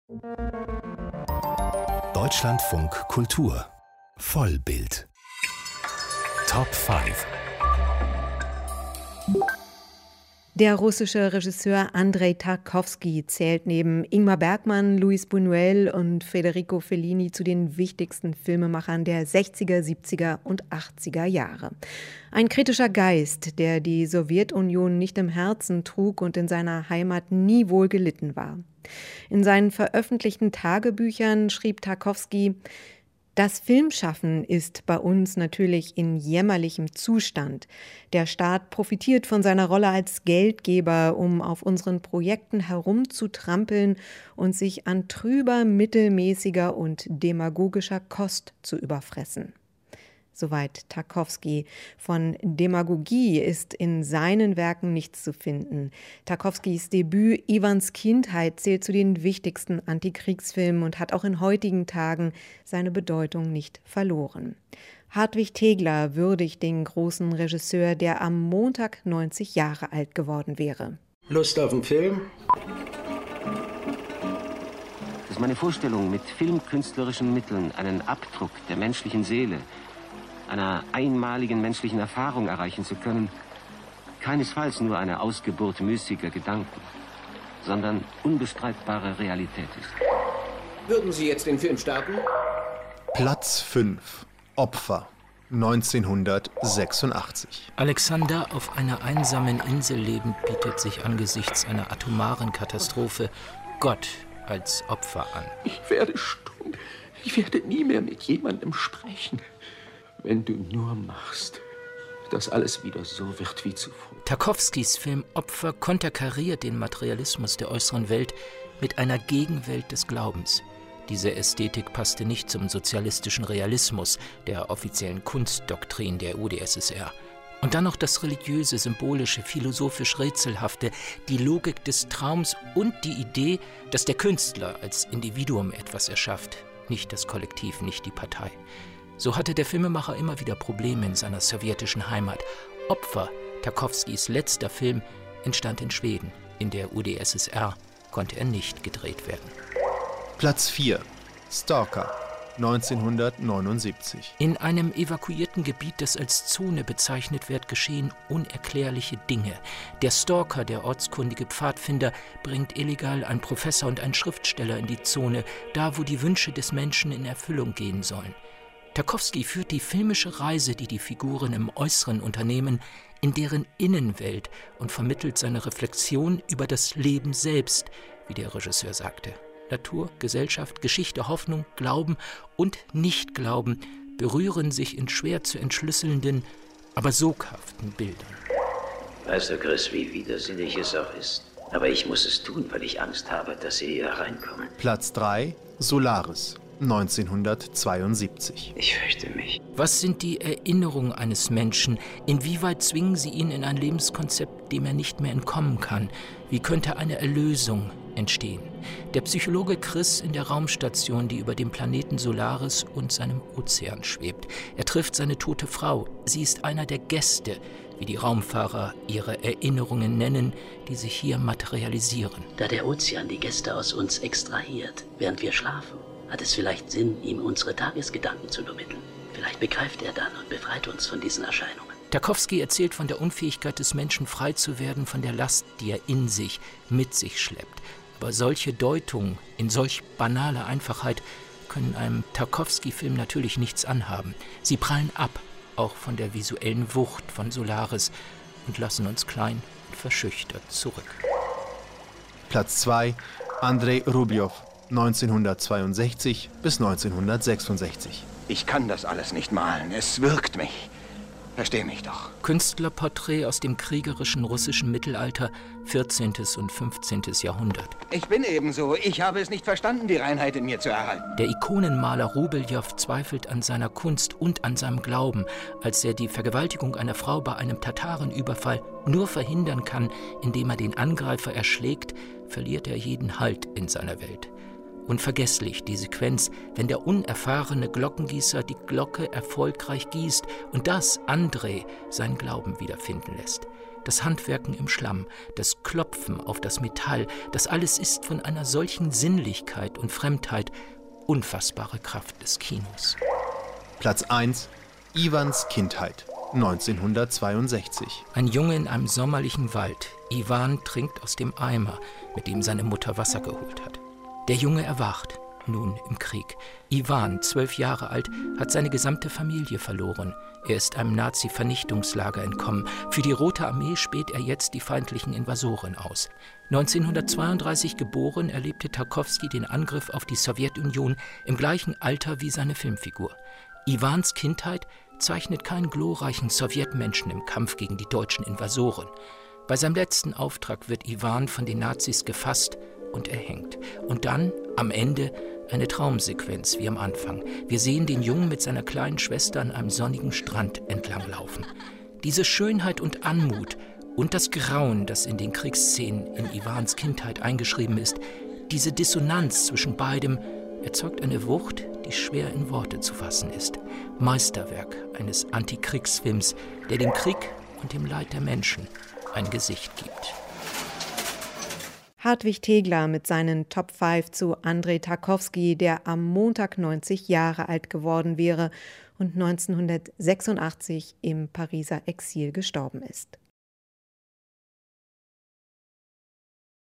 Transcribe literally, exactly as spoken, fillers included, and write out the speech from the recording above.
Deutschlandfunk Kultur Vollbild Top fünf. Der russische Regisseur Andrei Tarkovsky zählt neben Ingmar Bergman, Luis Buñuel und Federico Fellini zu den wichtigsten Filmemachern der sechziger, siebziger und achtziger Jahre. Ein kritischer Geist, der die Sowjetunion nicht im Herzen trug und in seiner Heimat nie wohl gelitten war. In seinen veröffentlichten Tagebüchern schrieb Tarkovsky: Das Filmschaffen ist bei uns natürlich in jämmerlichem Zustand. Der Staat profitiert von seiner Rolle als Geldgeber, um auf unseren Projekten herumzutrampeln und sich an trüber, mittelmäßiger und demagogischer Kost zu überfressen. Soweit Tarkovsky. Von Demagogie ist in seinen Werken nichts zu finden. Tarkovskys Debüt Iwans Kindheit zählt zu den wichtigsten Antikriegsfilmen und hat auch in heutigen Tagen seine Bedeutung nicht verloren. Hartwig Tegler würdigt den großen Regisseur, der am Montag neunzig Jahre alt geworden wäre. Lust auf einen Film? Das ist meine Vorstellung, mit filmkünstlerischen Mitteln einen Abdruck der menschlichen Seele, einer einmaligen menschlichen Erfahrung erreichen zu können, keinesfalls nur eine Ausgeburt müßiger Gedanken, sondern unbestreitbare Realität ist. Würden Sie jetzt den Film starten? Platz fünf. Opfer. neunzehnhundertsechsundachtzig. Alexander auf einer einsamen Insel lebend bietet sich angesichts einer atomaren Katastrophe Gott als Opfer an. Ich werde stumm. Ich werde nie mehr mit jemandem sprechen. Wenn du nur machst, dass alles wieder so wird wie zuvor. Tarkovskys Film Opfer konterkariert den Materialismus der äußeren Welt mit einer Gegenwelt des Glaubens. Diese Ästhetik passte nicht zum sozialistischen Realismus, der offiziellen Kunstdoktrin der U d S S R. Und dann noch das religiöse, symbolische, philosophisch Rätselhafte, die Logik des Traums und die Idee, dass der Künstler als Individuum etwas erschafft, nicht das Kollektiv, nicht die Partei. So hatte der Filmemacher immer wieder Probleme in seiner sowjetischen Heimat. Opfer, Tarkovskys letzter Film, entstand in Schweden. In der U d S S R konnte er nicht gedreht werden. Platz vier. Stalker. neunzehnhundertneunundsiebzig. In einem evakuierten Gebiet, das als Zone bezeichnet wird, geschehen unerklärliche Dinge. Der Stalker, der ortskundige Pfadfinder, bringt illegal einen Professor und einen Schriftsteller in die Zone, da wo die Wünsche des Menschen in Erfüllung gehen sollen. Tarkovsky führt die filmische Reise, die die Figuren im Äußeren unternehmen, in deren Innenwelt und vermittelt seine Reflexion über das Leben selbst, wie der Regisseur sagte. Natur, Gesellschaft, Geschichte, Hoffnung, Glauben und Nichtglauben berühren sich in schwer zu entschlüsselnden, aber soghaften Bildern. Weißt du, Chris, wie widersinnig es auch ist? Aber ich muss es tun, weil ich Angst habe, dass sie hier reinkommen. Platz drei. Solaris. neunzehnhundertzweiundsiebzig. Ich fürchte mich. Was sind die Erinnerungen eines Menschen? Inwieweit zwingen sie ihn in ein Lebenskonzept, dem er nicht mehr entkommen kann? Wie könnte eine Erlösung entstehen? Der Psychologe Chris in der Raumstation, die über dem Planeten Solaris und seinem Ozean schwebt. Er trifft seine tote Frau. Sie ist einer der Gäste, wie die Raumfahrer ihre Erinnerungen nennen, die sich hier materialisieren. Da der Ozean die Gäste aus uns extrahiert, während wir schlafen, hat es vielleicht Sinn, ihm unsere Tagesgedanken zu übermitteln. Vielleicht begreift er dann und befreit uns von diesen Erscheinungen. Tarkovsky erzählt von der Unfähigkeit des Menschen, frei zu werden von der Last, die er in sich, mit sich schleppt. Aber solche Deutungen in solch banaler Einfachheit können einem Tarkovsky-Film natürlich nichts anhaben. Sie prallen ab, auch von der visuellen Wucht von Solaris, und lassen uns klein und verschüchtert zurück. Platz zwei. Andrei Rublev. neunzehnhundertzweiundsechzig bis neunzehnhundertsechsundsechzig. Ich kann das alles nicht malen. Es wirkt mich. Versteh mich doch. Künstlerporträt aus dem kriegerischen russischen Mittelalter, vierzehntes und fünfzehntes Jahrhundert. Ich bin ebenso. Ich habe es nicht verstanden, die Reinheit in mir zu erhalten. Der Ikonenmaler Rubeljow zweifelt an seiner Kunst und an seinem Glauben, als er die Vergewaltigung einer Frau bei einem Tatarenüberfall nur verhindern kann, indem er den Angreifer erschlägt, verliert er jeden Halt in seiner Welt. Unvergesslich die Sequenz, wenn der unerfahrene Glockengießer die Glocke erfolgreich gießt und das Andrei seinen Glauben wiederfinden lässt. das Handwerken im Schlamm, das Klopfen auf das Metall, das alles ist von einer solchen Sinnlichkeit und Fremdheit, unfassbare Kraft des Kinos. Platz eins, Iwans Kindheit, neunzehnhundertzweiundsechzig. Ein Junge in einem sommerlichen Wald. Iwan trinkt aus dem Eimer, mit dem seine Mutter Wasser geholt hat. Der Junge erwacht, nun im Krieg. Iwan, zwölf Jahre alt, hat seine gesamte Familie verloren. Er ist einem Nazi-Vernichtungslager entkommen. Für die Rote Armee späht er jetzt die feindlichen Invasoren aus. neunzehnhundertzweiunddreißig geboren, erlebte Tarkowski den Angriff auf die Sowjetunion im gleichen Alter wie seine Filmfigur. Iwans Kindheit zeichnet keinen glorreichen Sowjetmenschen im Kampf gegen die deutschen Invasoren. Bei seinem letzten Auftrag wird Iwan von den Nazis gefasst und erhängt. Und dann, am Ende, eine Traumsequenz wie am Anfang. Wir sehen den Jungen mit seiner kleinen Schwester an einem sonnigen Strand entlanglaufen. Diese Schönheit und Anmut und das Grauen, das in den Kriegsszenen in Iwans Kindheit eingeschrieben ist, diese Dissonanz zwischen beidem erzeugt eine Wucht, die schwer in Worte zu fassen ist. Meisterwerk eines Antikriegsfilms, der dem Krieg und dem Leid der Menschen ein Gesicht gibt. Hartwig Tegler mit seinen Top fünf zu Andrei Tarkowski, der am Montag neunzig Jahre alt geworden wäre und neunzehnhundertsechsundachtzig im Pariser Exil gestorben ist.